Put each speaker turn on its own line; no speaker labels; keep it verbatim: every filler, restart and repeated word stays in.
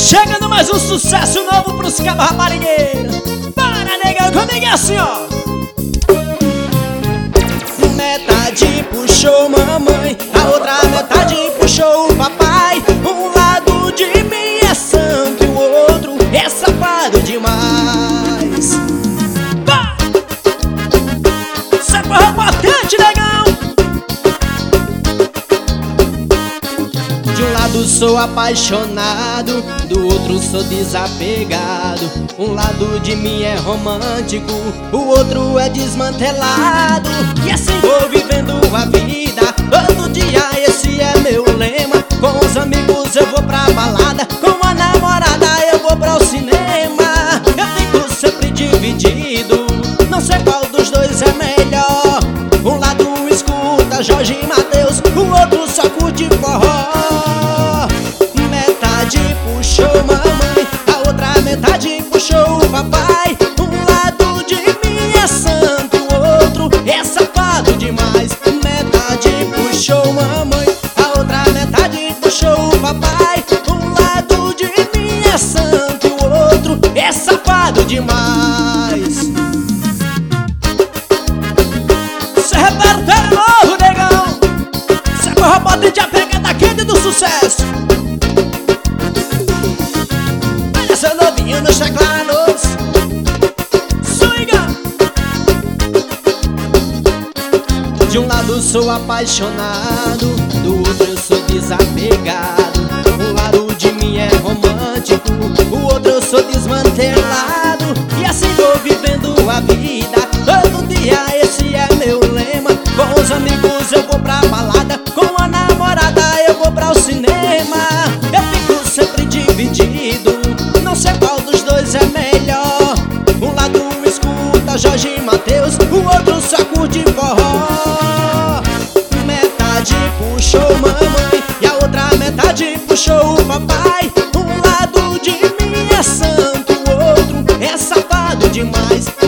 chegando mais um sucesso novo pros cabos raparigueiros. Para, negão, comigo é assim, ó. Metade puxou mamãe, a outra metade puxou o papai. Um lado de mim é santo e o outro é safado demais. Bah! Isso é porra potente, negão. De um lado sou apaixonado, do outro sou desapegado. Um lado de mim é romântico, o outro é desmantelado. E assim vou vivendo a vida, todo dia esse é meu lema. Com os amigos eu vou pra balada, com a namorada eu vou pro cinema. Eu fico sempre dividido, não sei qual dos dois é melhor. Um lado escuta Jorge e Mateus, o outro só curte forró. Metade puxou mamãe, a outra metade puxou o papai. Um lado de mim é santo, o outro é safado demais. Metade puxou mamãe, a outra metade puxou o papai. Um lado de mim é santo, o outro é safado demais. Cê repertório novo, negão. Cê porra potente, a pegada quente do sucesso. Olha seu novinho nos teclados. Swinga! De um lado sou apaixonado, do outro eu sou desapegado. Um lado de mim é romântico, o outro eu sou desmantelado. E assim vou vivendo a vida, todo dia esse é meu lema. Com os amigos eu vou pra balada, com a namorada eu vou pra o cinema. Eu fico sempre dividido, não sei qual dos dois é melhor. Um lado escuta Jorge e Mateus, o outro só curte forró. Metade puxou mamãe e a outra metade puxou o papai. Um lado de mim é santo, o outro é safado demais.